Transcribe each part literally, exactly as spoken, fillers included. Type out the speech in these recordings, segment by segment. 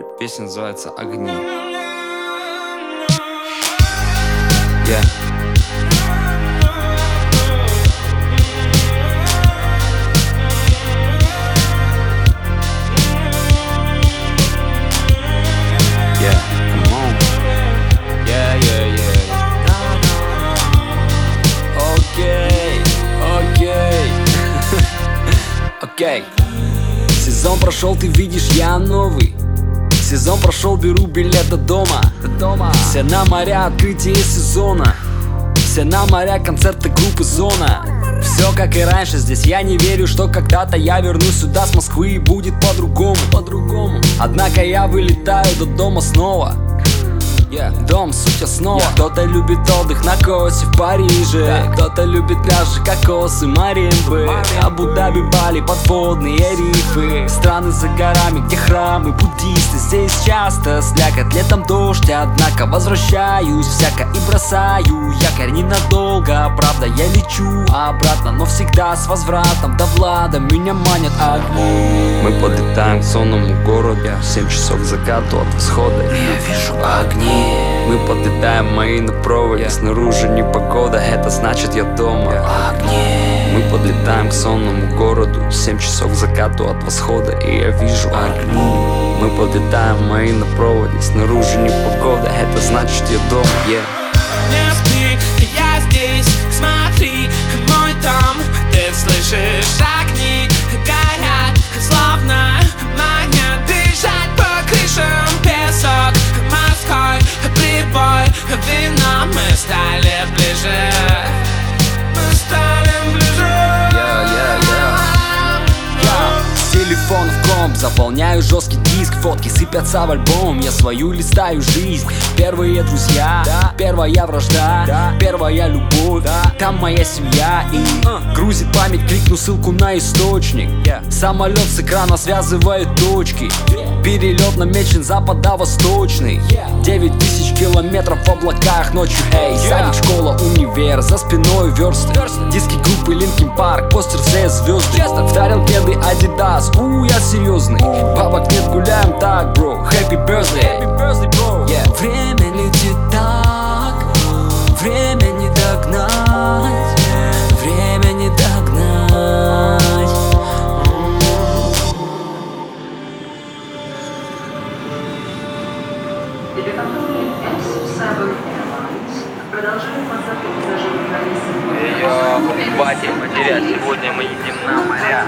Песня называется «Огни». Yeah. Yeah, come on. Yeah, yeah, yeah. Окей, окей. Окей. Сезон прошел, ты видишь, я новый. Сезон прошел, беру билет до дома. дома. Все на моря, открытие сезона. Все на моря, концерты группы «Зона». Все как и раньше, здесь я не верю, что когда-то я вернусь сюда с Москвы и будет по-другому, по-другому. Однако я вылетаю до дома снова. Yeah. Дом, суть основа. Yeah. Кто-то любит отдых на косе в Париже, yeah. Кто-то любит пляжи, кокосы, маримбы, Абу-Даби, Бали, подводные рифы. Страны за горами, где храмы, буддисты. Здесь часто слякоть, летом дождь. Однако возвращаюсь всяко и бросаю якорь ненадолго. Правда, я лечу обратно, но всегда с возвратом. До Влада меня манят огни. Мы подлетаем к сонному городу. Семь часов к закату от восхода. Я вижу огни. Мы подлетаем, мои на проводе. Снаружи непогода, это значит я дома. Огни. Мы подлетаем к сонному городу. Семь часов к закату от восхода, и я вижу огни. Мы подлетаем, мои на проводе. Снаружи непогода, это значит я дома. Yeah. Не спи, я здесь, смотри, мой дом. Ты слышишь, огни горят, словно магнит. Бежать по крышам, песок морской, прибой, вино. Мы стали ближе, мы стали ближе. Yeah, yeah, yeah. Yeah. С телефона в комп заполняю жесткий диск. Фотки сыпятся в альбом, я свою листаю жизнь. Первые друзья, да. Первая вражда, да. Первая любовь, да. Там моя семья и uh. грузит память, кликну ссылку на источник. Yeah. Самолет с экрана связывает точки. Yeah. Перелет намечен западно-восточный. Yeah. Девять тысяч километров в облаках ночью. Эй, yeah. Садик, школа, универ, за спиной версты. Версты. Диски группы Linkin Park, постер все звезды. Yes. В тарелке Adidas, у, я серьезный. Бабок нет, гуляем так, бро. Happy birthday, Happy birthday, bro. Yeah. Время летит так, время не догнать, время не догнать. Телекомпания Cyber Airlines продолжает посадку пассажиров на рейсы. Ее батя потерять. Сегодня мы едем на моря.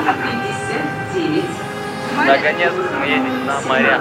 Наконец-то мы едем на моря.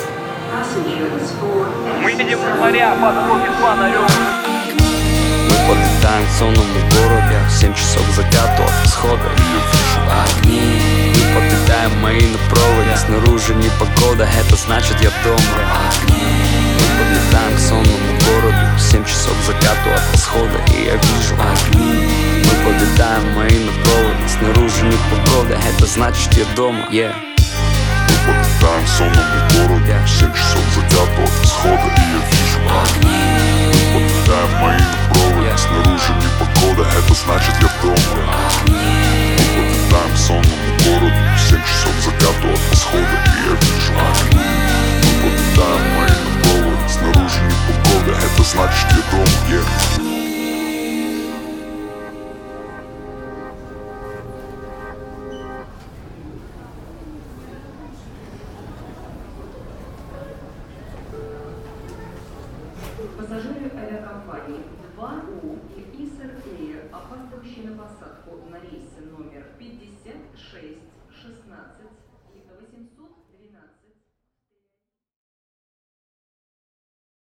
Мы едем на моря под кофе с фонарем. Мы подлетаем к сонному городу. Семь часов к закату от восхода, и я вижу огни. Мы подлетаем, мои на проводе. Снаружи непогода, это значит я дома. Мы подлетаем к сонному городу. Семь часов к закату от восхода, и я вижу огни. Мы подлетаем, мои на проводе. Снаружи непогода, это значит я дома. Yeah. Мы подлетаем к сонному городу. Семь часов к закату от восхода, и я вижу огни. Мы подлетаем, мои на проводе. Снаружи непогода, это значит я дома. Мы подлетаем к сонному городу. Семь часов к закату от восхода, и я вижу огни. Мы подлетаем, мои на проводе. Снаружи непогода, это значит я дома. Yeah. Пассажиры авиакомпании два У и Isar Air, опаздывающие на посадку на рейсы номер пятьдесят шесть шестнадцать и восемьсот.